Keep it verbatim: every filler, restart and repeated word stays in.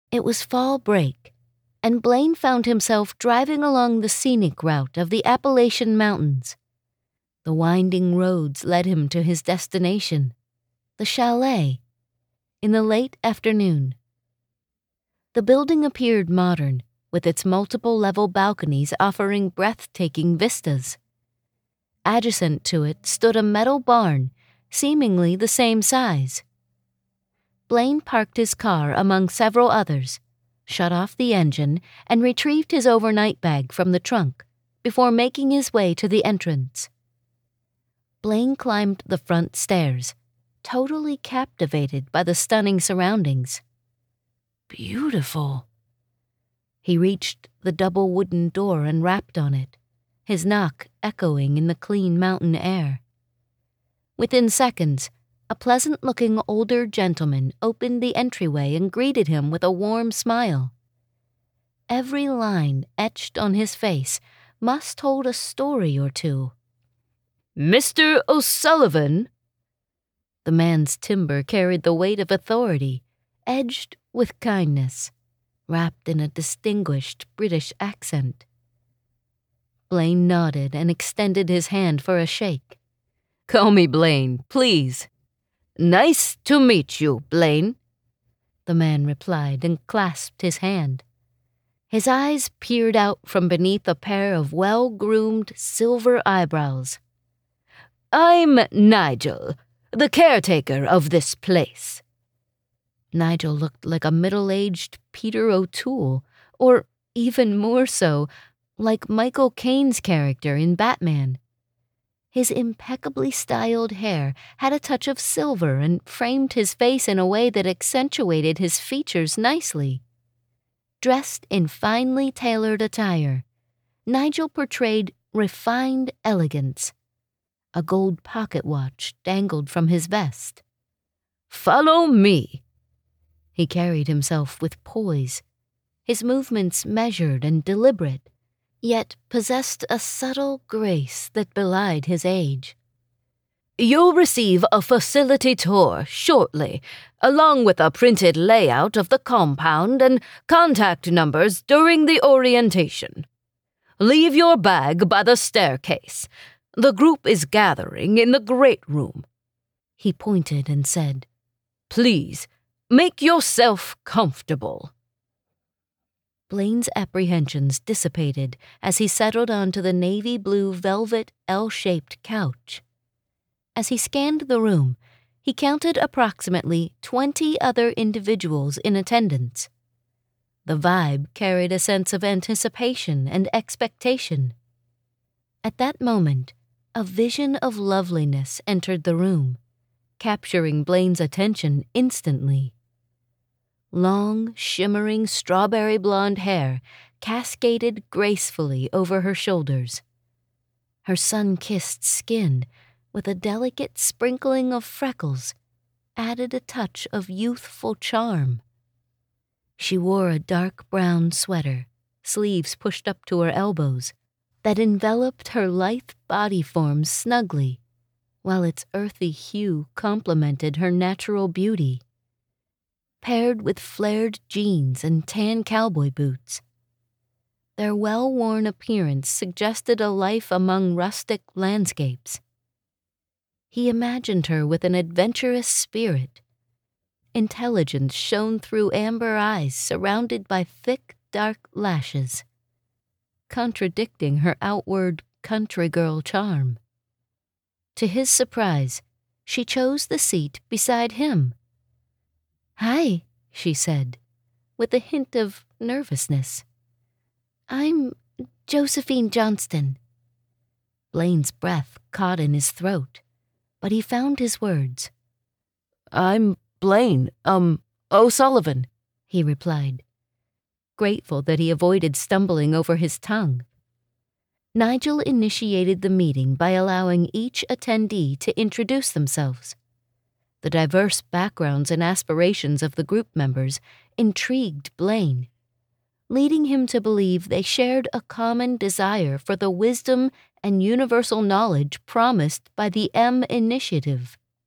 It was fall break, and Blaine found himself driving along the scenic route of the Appalachian Mountains. The winding roads led him to his destination, the chalet, in the late afternoon. The building appeared modern, with its multiple-level balconies offering breathtaking vistas. Adjacent to it stood a metal barn, seemingly the same size. Blaine parked his car among several others, shut off the engine, and retrieved his overnight bag from the trunk before making his way to the entrance. Blaine climbed the front stairs, totally captivated by the stunning surroundings. Beautiful. He reached the double wooden door and rapped on it, his knock echoing in the clean mountain air. Within seconds, a pleasant-looking older gentleman opened the entryway and greeted him with a warm smile. Every line etched on his face must hold a story or two. "Mister O'Sullivan?" The man's timbre carried the weight of authority, edged with kindness, wrapped in a distinguished British accent. Blaine nodded and extended his hand for a shake. "Call me Blaine, please." "Nice to meet you, Blaine," the man replied and clasped his hand. His eyes peered out from beneath a pair of well-groomed silver eyebrows. "I'm Nigel, the caretaker of this place." Nigel looked like a middle-aged Peter O'Toole, or even more so, like Michael Caine's character in Batman. His impeccably styled hair had a touch of silver and framed his face in a way that accentuated his features nicely. Dressed in finely tailored attire, Nigel portrayed refined elegance. A gold pocket watch dangled from his vest. "Follow me." He carried himself with poise, his movements measured and deliberate, yet possessed a subtle grace that belied his age. "You'll receive a facility tour shortly, along with a printed layout of the compound and contact numbers during the orientation. Leave your bag by the staircase. The group is gathering in the great room." He pointed and said, "Please, make yourself comfortable." Blaine's apprehensions dissipated as he settled onto the navy blue velvet L-shaped couch. As he scanned the room, he counted approximately twenty other individuals in attendance. The vibe carried a sense of anticipation and expectation. At that moment, a vision of loveliness entered the room, capturing Blaine's attention instantly. Long, shimmering strawberry blonde hair cascaded gracefully over her shoulders. Her sun-kissed skin, with a delicate sprinkling of freckles, added a touch of youthful charm. She wore a dark brown sweater, sleeves pushed up to her elbows, that enveloped her lithe body form snugly, while its earthy hue complemented her natural beauty. Paired with flared jeans and tan cowboy boots, their well-worn appearance suggested a life among rustic landscapes. He imagined her with an adventurous spirit. Intelligence shone through amber eyes surrounded by thick, dark lashes, contradicting her outward country girl charm. To his surprise, she chose the seat beside him. "Hi," she said, with a hint of nervousness. "I'm Josephine Johnston." Blaine's breath caught in his throat, but he found his words. "I'm Blaine, um, O'Sullivan," he replied, grateful that he avoided stumbling over his tongue. Nigel initiated the meeting by allowing each attendee to introduce themselves. The diverse backgrounds and aspirations of the group members intrigued Blaine, leading him to believe they shared a common desire for the wisdom and universal knowledge promised by the M Initiative.